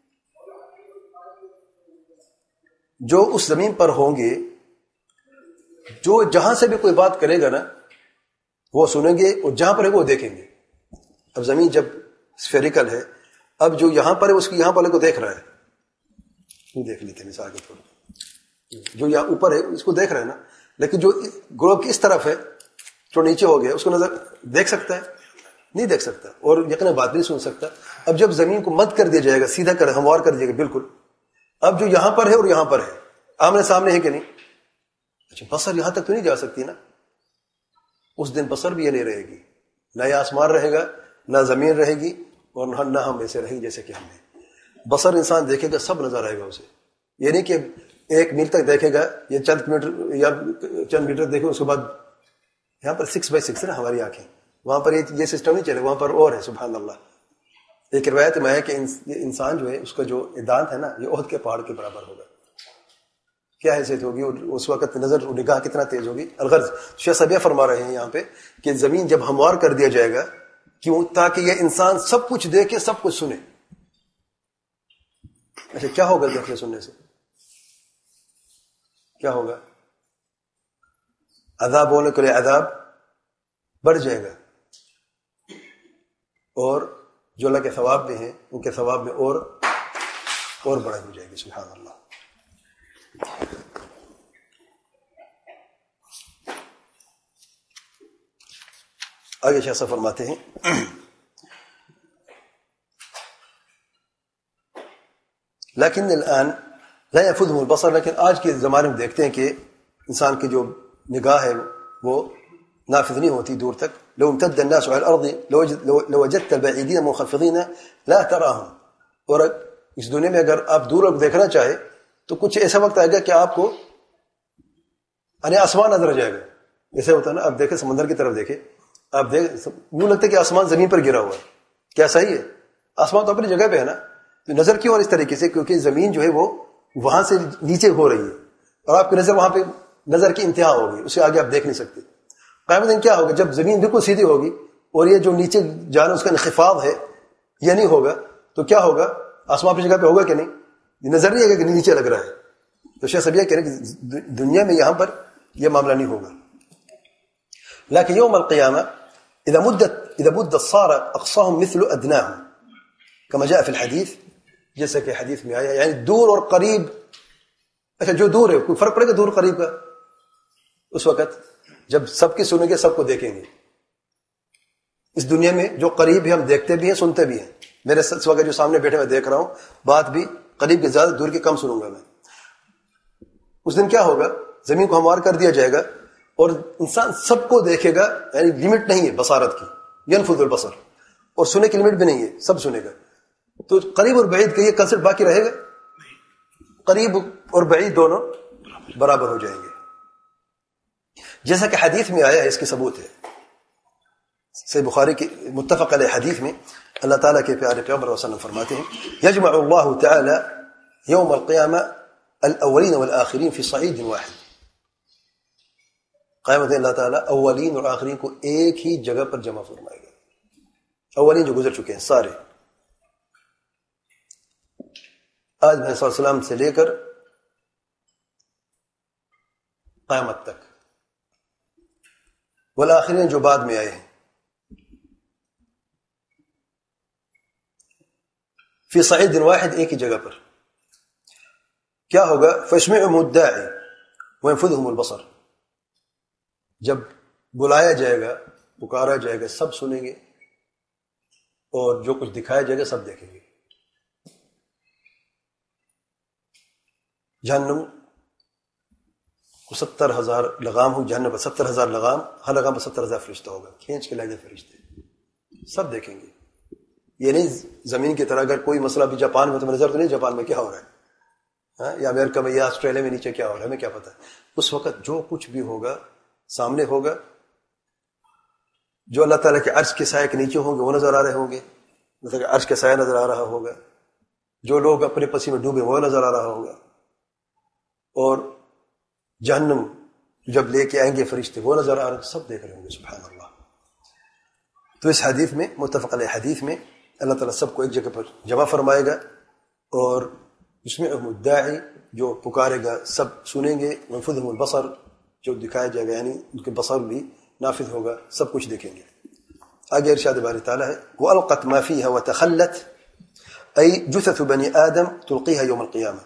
جو اس زمین پر ہوں گے، جو جہاں سے بھی کوئی بات کرے گا نا وہ سنیں گے، اور جہاں پر ہے وہ دیکھیں گے. اب زمین جب اسفیریکل ہے، اب جو یہاں پر ہے اس کی یہاں والے کو دیکھ رہا ہے. دیکھ لیتے ہیں مثال کے طور پر، جو یہاں اوپر ہے اس کو دیکھ رہے ہیں نا، لیکن جو گلوب کی اس طرف ہے جو نیچے ہو گیا اس کو نظر دیکھ سکتا ہے؟ نہیں دیکھ سکتا، اور یقیناً بات نہیں سن سکتا. اب جب زمین کو مد کر دیا جائے گا، سیدھا کر ہموار کر دیا گا بالکل، اب جو یہاں پر ہے اور یہاں پر ہے آمنے سامنے ہے کہ نہیں؟ اچھا بصر یہاں تک تو نہیں جا سکتی نا. اس دن بصر بھی یہ نہیں رہے گی، نہ یہ آسمان رہے گا، نہ زمین رہے گی، اور نہ ہم ایسے رہیں جیسے کہ ہم ہیں. بصر انسان دیکھے گا، سب نظر آئے گا اسے. یہ نہیں کہ ایک میل تک دیکھے گا یا چند میٹر یا چند میٹر دیکھے اس کے بعد. یہاں پر سکس بائی سکس ہے نا ہماری آنکھیں، وہاں پر یہ سسٹم نہیں چلے، وہاں پر اور ہے. سبحان اللہ. ایک روایت میں ہے کہ انسان جو ہے اس کا جو دانت ہے نا یہ احد کے پہاڑ کے برابر ہوگا. کیا حیثیت ہوگی، اور اس وقت نظر نگاہ کتنا تیز ہوگی. الغرض شیخ صاحب فرما رہے ہیں یہاں پہ کہ زمین جب ہموار کر دیا جائے گا، کیوں؟ تاکہ یہ انسان سب کچھ دیکھے، سب کچھ سنے. اچھا کیا ہوگا دیکھنے سننے سے؟ کیا ہوگا؟ عذاب ہونے کے لیے عذاب بڑھ جائے گا، اور جو اللہ کے ثواب میں ہیں ان کے ثواب میں اور اور بڑھائی ہو جائے گی. سبحان اللہ. آگے شیخ صاحب فرماتے ہیں لیکن الان لا يفذهم البصر، لیکن آج کے زمانے میں دیکھتے ہیں کہ انسان کی جو نگاہ ہے وہ نافذ نہیں ہوتی دور تک. لو امتد الناس على الارض لوجدت البعيدين منخفضين لا تراهم. اور اس دنیا میں اگر آپ دور دیکھنا چاہے تو کچھ ایسا وقت آئے گا کہ آپ کو یعنی آسمان نظر آ جائے گا. ایسے ہوتا ہے نا، آپ دیکھیں سمندر کی طرف دیکھیں، آپ دیکھ یوں لگتا ہے کہ آسمان زمین پر گرا ہوا ہے. کیا صحیح ہے؟ آسمان تو اپنی جگہ پہ ہے نا، تو نظر کیوں اور اس طریقے سے؟ کیونکہ زمین جو ہے وہ وہاں سے نیچے ہو رہی ہے، اور آپ کی نظر وہاں پہ نظر کی انتہا ہوگی، اس سے آگے آپ دیکھ نہیں سکتے. قیامت دن کیا ہوگا؟ جب زمین بالکل سیدھی ہوگی اور یہ جو نیچے جانا اس کا انخفاض ہے یہ نہیں ہوگا، تو کیا ہوگا؟ آسمان کی جگہ پہ ہوگا کہ نہیں؟ یہ نظر نہیں آئے گا کہ نیچے لگ رہا ہے. تو شیخ صاحب یہ کہہ رہے کہ دنیا میں یہاں پر یہ معاملہ نہیں ہوگا. لیکن یوم القیامہ اذا مدت اذا مدت صار اقصاهم مثل ادناهم كما جاء في الحديث، جیسا کہ حدیث میں آیا، یعنی دور اور قریب. اچھا جو دور ہے کوئی فرق پڑے گا دور قریب کا؟ اس وقت جب سب کی سنیں گے، سب کو دیکھیں گے. اس دنیا میں جو قریب ہے ہم دیکھتے بھی ہیں، سنتے بھی ہیں. میرے اس وقت جو سامنے بیٹھے میں دیکھ رہا ہوں، بات بھی قریب کے زیادہ، دور کے کم سنوں گا میں. اس دن کیا ہوگا؟ زمین کو ہموار کر دیا جائے گا اور انسان سب کو دیکھے گا، یعنی لمٹ نہیں ہے بصارت کی. ینفذ البصر، اور سنے کی لمٹ بھی نہیں ہے، سب سنے گا. تو قریب اور بعید کا یہ کنسپٹ باقی رہے گا؟ قریب اور بعید دونوں برابر ہو جائیں گے. جیسا کہ حدیث میں آیا ہے، اس کی ثبوت ہے صحیح بخاری کی متفق علیہ حدیث میں اللہ تعالیٰ کے پیارے پیغمبر صلی اللہ علیہ وسلم فرماتے ہیں یجمع اللہ تعالی یوم القیامہ الاولین والآخرین فی صعید واحد. قیامت اللہ تعالیٰ اولین اور آخرین کو ایک ہی جگہ پر جمع فرمائے گا. اولین جو گزر چکے ہیں سارے، آدم علیہ السلام سے لے کر قیامت تک، والآخرین جو بعد میں آئے ہیں، فی صعید واحد، ایک ہی جگہ پر. کیا ہوگا؟ فیسمعهم الداعی وینفذهم البصر. جب بلایا جائے گا، پکارا جائے گا، سب سنیں گے، اور جو کچھ دکھایا جائے گا سب دیکھیں گے. جہنم کو ستر ہزار لگام ہو، جہنم پر ستر ہزار لگام، ہر لگام پر ستر ہزار فرشتہ ہوگا، کھینچ کے لائے گا فرشتے، سب دیکھیں گے. یہ نہیں زمین کی طرح اگر کوئی مسئلہ بھی جاپان میں تو نظر تو نہیں جاپان میں کیا ہو رہا ہے، ہاں، یا امریکہ میں یا آسٹریلیا میں نیچے کیا ہو رہا ہے، ہمیں کیا پتا. اس وقت جو کچھ بھی ہوگا سامنے ہوگا، جو اللہ تعالیٰ کے عرش کے سائے کے نیچے ہوں گے وہ نظر آ رہے ہوں گے، مطلب عرش کا سایہ نظر آ رہا ہوگا، جو لوگ اپنے پسی میں ڈوبے وہ نظر آ رہا ہوگا، اور جہنم جب لے کے آئیں گے فرشتے وہ نظر آ رہے، سب دیکھ رہے ہوں گے، سبحان اللہ۔ تو اس حدیث میں، متفق علیہ حدیث میں، اللہ تعالیٰ سب کو ایک جگہ پر جمع فرمائے گا، اور اس میں الداعی جو پکارے گا سب سنیں گے، منفذهم البصر جو دکھایا جائے گا، یعنی ان کے بصر بھی نافذ ہوگا، سب کچھ دیکھیں گے۔ آگے ارشاد باری تعالیٰ ہے وَأَلْقَتْ مَا فِيهَا وَتَخَلَّتْ أي جثث بني آدم تلقيها يوم القيامة۔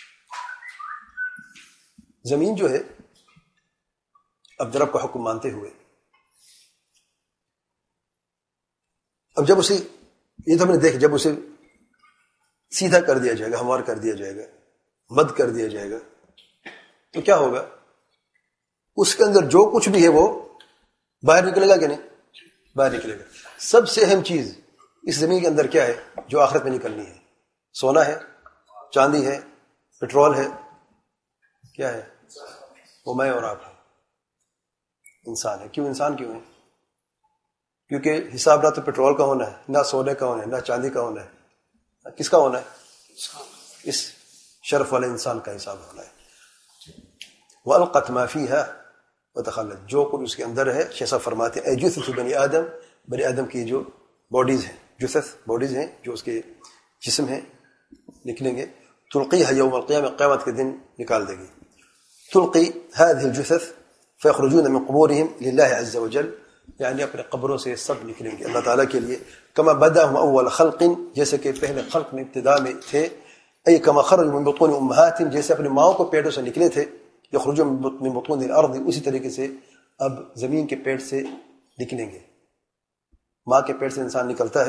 زمین جو ہے اب رب کا حکم مانتے ہوئے، اب جب اسے یہ تو ہم نے دیکھ جب اسے سیدھا کر دیا جائے گا، ہموار کر دیا جائے گا، مد کر دیا جائے گا، تو کیا ہوگا؟ اس کے اندر جو کچھ بھی ہے وہ باہر نکلے گا کہ نہیں؟ باہر نکلے گا۔ سب سے اہم چیز اس زمین کے اندر کیا ہے جو آخرت میں نکلنی ہے؟ سونا ہے، چاندی ہے، پٹرول ہے، کیا ہے؟ وہ میں اور آپ ہے، انسان ہے۔ کیوں انسان کیوں ہے؟ کیونکہ حساب نہ تو پٹرول کا ہونا ہے، نہ سونے کا ہونا ہے، نہ چاندی کا ہونا ہے، کس کا ہونا ہے؟ اس شرف والے انسان کا حساب ہونا ہے۔ وَأَلْقَتْ مَا فِيهَا وَتَخَلَّتْ، جو کچھ اس کے اندر ہے، شیخ فرماتے ہیں اے جثث بنی آدم، بنی آدم کی جو باڈیز ہیں، جثث باڈیز ہیں جو اس کے جسم ہیں، نکلیں گے، تلقیها یوم القیامہ، قیامت کے دن نکال دے گی۔ تلقی هذه الجثث فيخرجون من قبورهم لله عز وجل، یعنی اپنے قبروں سے سب نکلیں گے اللہ تعالیٰ کے لیے، کما بداهم اول خلق، جیسے کہ پہلے خلق میں ابتدا میں تھے، ای کما خرجوا من بطون امهاتهم، جیسے اپنی ماؤں کو پیٹوں سے نکلے تھے، یخرجون من بطون الارض، اسی طریقے سے اب زمین کے پیٹ سے نکلیں گے۔ ماں کے پیٹ سے انسان نکلتا ہے،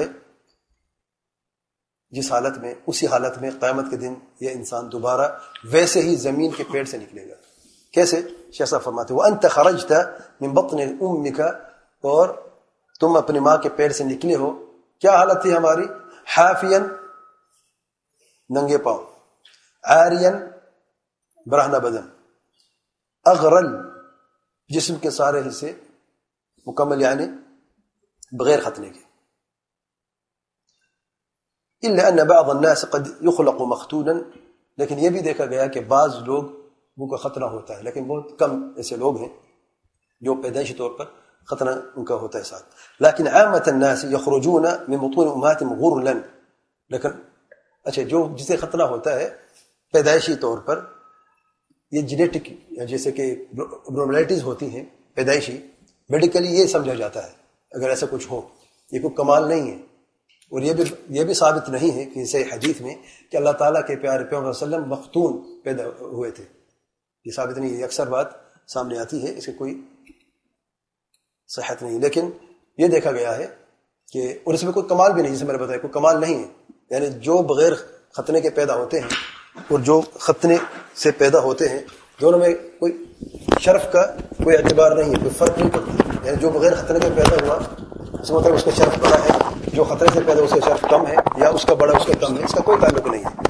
جس حالت میں، اسی حالت میں قیامت کے دن یہ انسان دوبارہ ویسے ہی زمین کے پیٹ سے نکلے گا۔ کیسے؟ شیخ صاحب فرماتے ہیں وَأَنْتَ خَرَجْتَ مِنْ بَطْنِ أُمِّكَ، اور تم اپنی ماں کے پیٹ سے نکلے ہو، کیا حالت تھی ہماری؟ حافین، ننگے پاؤں، عارین، برہنہ بدن، اغرل، جسم کے سارے حصے مکمل، یعنی بغیر ختنے کے۔ إلا أن بعض الناس قد يخلق مختونا، لیکن یہ بھی دیکھا گیا کہ بعض لوگ ان کا ختنہ ہوتا ہے، لیکن بہت کم ایسے لوگ ہیں جو پیدائشی طور پر ختنہ ان کا ہوتا ہے ساتھ۔ لیکن عامة الناس يخرجون من بطون أمهاتهم غرلا، لیکن اچھا جو جسے ختنہ ہوتا ہے پیدائشی طور پر، یہ جینیٹک جیسے کہ ابنارملائٹیز ہوتی ہیں پیدائشی، میڈیکلی یہ سمجھا جاتا ہے اگر ایسا کچھ ہو، یہ کوئی کمال نہیں ہے، اور یہ بھی یہ بھی ثابت نہیں ہے کہ صحیح حدیث میں کہ اللہ تعالیٰ کے پیارے پیغمبر صلی اللہ علیہ وسلم مختون پیدا ہوئے تھے، یہ ثابت نہیں ہے، یہ اکثر بات سامنے آتی ہے، اس کی کوئی صحت نہیں، لیکن یہ دیکھا گیا ہے کہ، اور اس میں کوئی کمال بھی نہیں، جسے میں نے بتایا کوئی کمال نہیں ہے، یعنی جو بغیر ختنے کے پیدا ہوتے ہیں اور جو ختنے سے پیدا ہوتے ہیں، دونوں میں کوئی شرف کا کوئی اعتبار نہیں ہے، کوئی فرق نہیں پڑتا، یعنی جو بغیر ختنے کے پیدا ہوا اس مطلب اس کا شرف بڑا ہے، جو خطرے سے پیدا اس کا شرف کم ہے، یا اس کا بڑا اس کا کم ہے، اس کا کوئی تعلق نہیں ہے۔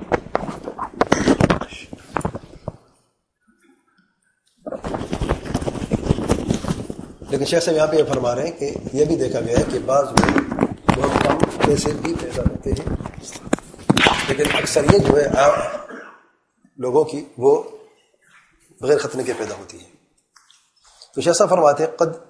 لیکن شیخ صاحب یہاں پہ یہ فرما رہے ہیں کہ یہ بھی دیکھا گیا ہے کہ بعض لوگ بہت کم پیسے بھی پیدا ہوتے ہیں، لیکن اکثریت جو ہے عام لوگوں کی وہ بغیر ختنے کے پیدا ہوتی ہے۔ تو شیخ صاحب فرماتے ہیں قد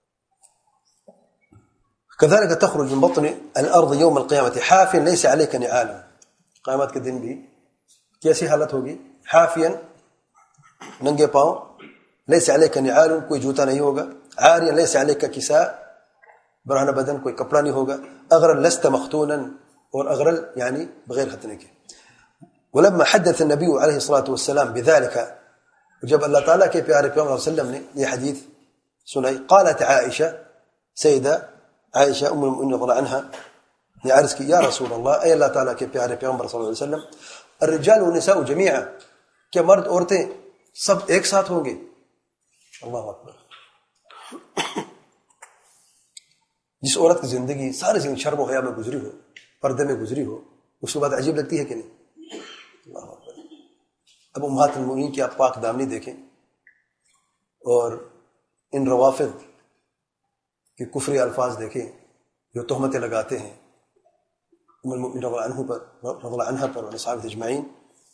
كذلك تخرج من بطن الارض يوم القيامه حافيا ليس عليك نعال، قیامت کے دن بھی کیسی حالت ہوگی؟ حافیا، ننگے پاؤں، ليس عليك نعال، کوئی جوتا نہیں ہوگا، عاریا ليس عليك كساء، برہنہ بدن، کوئی کپڑا نہیں ہوگا، اغرل لست مختونا، اور اغرل یعنی بغیر ختنے کے۔ ولما حدث النبي عليه الصلاة والسلام بذلك، جب اللہ تعالیٰ کے پیارے پیغمبر صلی اللہ علیہ وسلم نے یہ حدیث سنائی، قالت عائشہ، سیدہ عائشہ ام المؤمنین رضی اللہ عنہا نے عرض کی، یا رسول اللہ، اے اللہ تعالیٰ کے پیارے پیغمبر صلی اللہ علیہ وسلم، الرجال والنساء جميعا، کیا مرد عورتیں سب ایک ساتھ ہوں گے؟ اللہ اکبر۔ جس عورت کی زندگی ساری زندگی شرم و حیا میں گزری ہو، پردے میں گزری ہو، اس کے بعد عجیب لگتی ہے کہ نہیں؟ اللہ اکبر۔ اب امہات المؤمنین کی آپ پاک دامنی دیکھیں، اور ان روافض کہ کفری الفاظ دیکھیں جو تہمتیں لگاتے ہیں ام المؤمنین رضی اللہ عنہ پر رضی اللہ عنہ پر اور صحابہ اجمعین.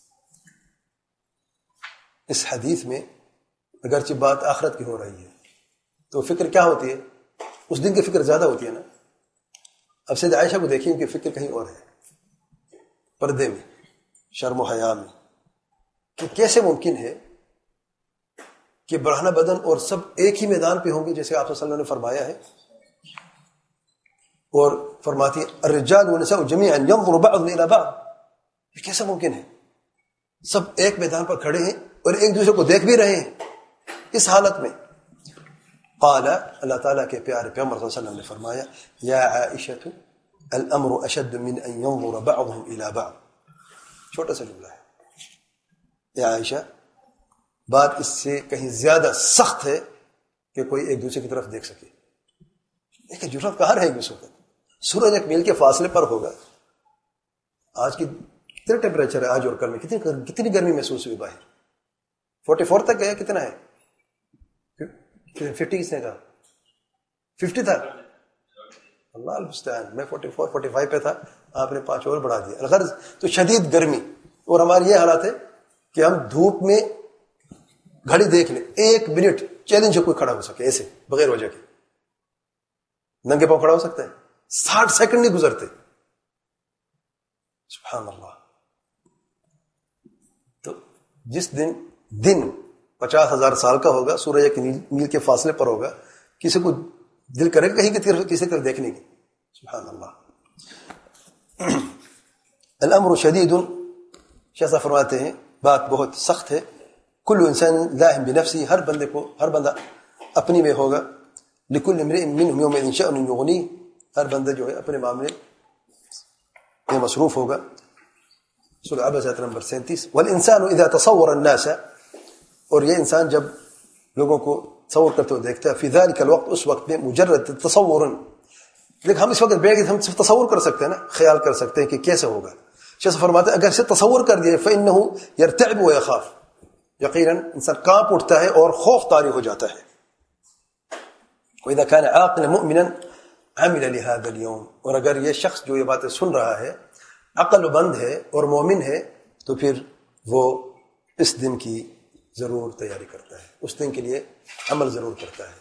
اس حدیث میں اگرچہ بات آخرت کی ہو رہی ہے تو فکر کیا ہوتی ہے؟ اس دن کی فکر زیادہ ہوتی ہے نا. اب سید عائشہ کو دیکھیں ان کی فکر کہیں اور ہے، پردے میں، شرم و حیا میں، کہ کیسے ممکن ہے کہ برہنہ بدن اور سب ایک ہی میدان پہ ہوں گے جیسے آپ صلی اللہ علیہ وسلم نے فرمایا ہے. اور فرماتی الرجال والنساء جميعا ينظر بعض الى بعض، یہ کیسے ممکن ہے؟ سب ایک میدان پر کھڑے ہیں اور ایک دوسرے کو دیکھ بھی رہے ہیں اس حالت میں. قال، اللہ تعالیٰ کے پیارے پیغمبر صلی اللہ علیہ وسلم نے فرمایا یا عائشہ الامر اشد من ان ينظر بعضهم الى بعض. چھوٹا سا جملہ ہے، یا عائشہ بات اس سے کہیں زیادہ سخت ہے کہ کوئی ایک دوسرے کی طرف دیکھ سکے. لیکن جرأت کہاں رہے گی اس وقت؟ سورج ایک میل کے فاصلے پر ہوگا. آج کی کتنا ٹیمپریچر ہے آج اور کل میں؟ کتنی کتنی گرمی محسوس ہوئی باہر؟ فورٹی فور تک گیا؟ کتنا ہے؟ ففٹی کس نے کہا؟ ففٹی تھا؟ اللہ المستعان. میں فورٹی فور فورٹی فائیو پہ تھا، آپ نے پانچ اور بڑھا دیا. الغرض تو شدید گرمی. اور ہماری یہ حالت ہے کہ ہم دھوپ میں گھڑی دیکھ لیں، ایک منٹ چیلنج ہے کوئی کھڑا ہو سکے ایسے بغیر وجہ کے. ننگے پاؤں کھڑا ہو سکتا ہے؟ ساٹھ سیکنڈ نہیں گزرتے. سبحان اللہ. تو جس دن دن پچاس ہزار سال کا ہوگا، سورج ایک میل کے فاصلے پر ہوگا، کسی کو دل کرے گا کہیں کی طرف کسی طرف دیکھنے کی؟ سبحان اللہ. الامر شدید، شیخ فرماتے ہیں بات بہت سخت ہے. کل انسان لاہم بنفسی، ہر بندے کو ہر بندہ اپنی میں ہوگا. لکل امرئ منہم یومئذ شأن یغنیہ، ہر بندہ جو ہے اپنے معاملے میں مصروف ہوگا. سورہ عبسہ نمبر سینتیس. والانسان اذا تصور الناس، اور یہ انسان جب لوگوں کو تصور کرتے ہوئے دیکھتا ہے، فی ذلک الوقت، اس وقت میں، مجرد تصور، لیکن ہم اس وقت بیٹھ کے ہم صرف تصور کر سکتے ہیں نا، خیال کر سکتے ہیں کہ کیسے ہوگا. شیخ فرماتے ہیں اگر اسے تصور کر دیا فإنه يرتعب ويخاف، یقیناً انسان کانپ اٹھتا ہے اور خوف طاری ہو جاتا ہے. وإذا كان عاقلا مؤمنا عمل لهذا اليوم، اور اگر یہ شخص جو یہ باتیں سن رہا ہے عقل بند ہے اور مومن ہے تو پھر وہ اس دن کی ضرور تیاری کرتا ہے، اس دن کے لیے عمل ضرور کرتا ہے.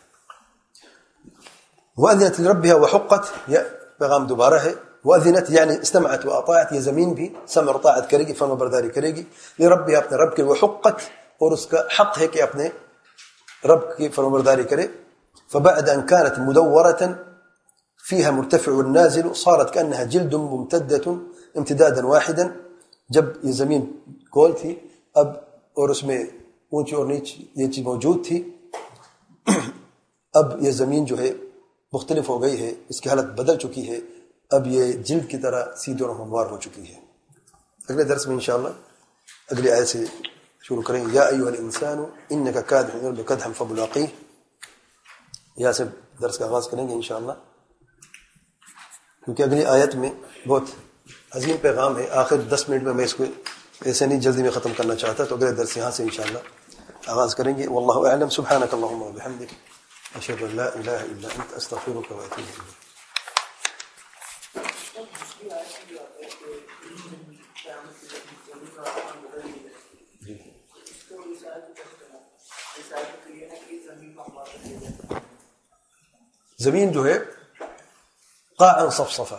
وأذنت لربها وحقت، یہ پیغام دوبارہ ہے. وأذنت یعنی استمعت وأطاعت، یہ زمین بھی سمع اور طاعت کرے گی، فرما برداری کرے گی. لربها، اپنے رب کے، وحقت، اور اس کا حق ہے کہ اپنے رب کی فرما برداری کرے. فبعد أن كانت مدورة فيها مرتفع النازل صارت كأنها جلد ممتدة امتدادا واحدا. جب یہ زمین گول تھی اب اور اس میں اونچی اور نیچی یہ چیز موجود تھی، اب یہ زمین جو ہے مختلف ہو گئی ہے، اس کی حالت بدل چکی ہے، اب یہ جلد کی طرح سیدھی اور ہموار ہو چکی ہے. اگلے درس میں انشاءاللہ اگلی آیت سے شروع کریں گے. یا ایھا الانسان انک کادح الی ربک کدحا فملاقیہ، یہاں سے درس کا آغاز کریں گے انشاءاللہ، کیونکہ اگلی آیت میں بہت عظیم پیغام ہے. آخر دس منٹ میں میں اس کو ایسے نہیں جلدی میں ختم کرنا چاہتا، تو اگلے درس یہاں سے انشاءاللہ آغاز کریں گے. واللہ اعلم. سبحانک اللہم وبحمدک، اشہد ان لا الہ الا انت، استغفرک واتوب الیک. زمین جو ہے قاعا صفصفا،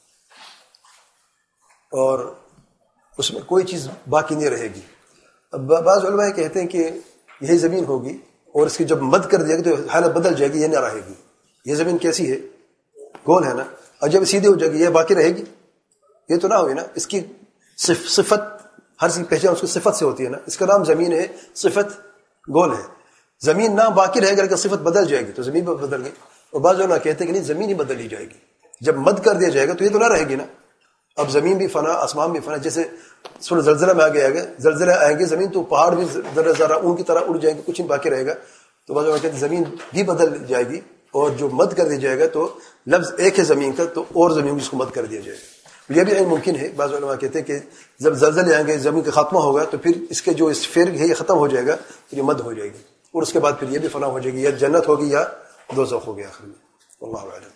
اور اس میں کوئی چیز باقی نہیں رہے گی. اب بعض علماء کہتے ہیں کہ یہی زمین ہوگی اور اس کی جب مد کر دیا گیا تو حالت بدل جائے گی، یہ نہ رہے گی. یہ زمین کیسی ہے؟ گول ہے نا، اور جب سیدھی ہو جائے گی یہ باقی رہے گی؟ یہ تو نہ ہوئی نا. اس کی صفت، ہر چیز پہچان اس کی صفت سے ہوتی ہے نا. اس کا نام زمین ہے، صفت گول ہے. زمین نام باقی رہے گا لیکن صفت بدل جائے گی تو زمین بدل گئی. اور بعض علماء کہتے ہیں کہ نہیں، زمین ہی بدل لی جائے گی. جب مد کر دیا جائے گا تو یہ تو نہ رہے گی نا. اب زمین بھی فنا، آسمان بھی فنا. جیسے سورہ زلزلہ میں آگے آگے زلزلہ آئیں گے، زمین تو پہاڑ بھی ذرا ذرا اون کی طرح اڑ جائیں گے، کچھ نہیں باقی رہے گا. تو بعض علماء کہتے ہیں زمین بھی بدل جائے گی، اور جو مد کر دیا جائے گا تو لفظ ایک ہے زمین کا، تو اور زمین جس کو مد کر دیا جائے گا. یہ بھی ممکن ہے. بعض علماء کہتے ہیں کہ جب زلزلے آئیں گے، زمین کا خاتمہ ہوگا تو پھر اس کے جو اس فرق ہے یہ ختم ہو جائے گا، پھر یہ مد ہو جائے گی، اور اس کے بعد پھر یہ بھی فنا ہو جائے گی، یا جنت ہوگی یا دوزخ ہوگی آخر میں. والله أعلم.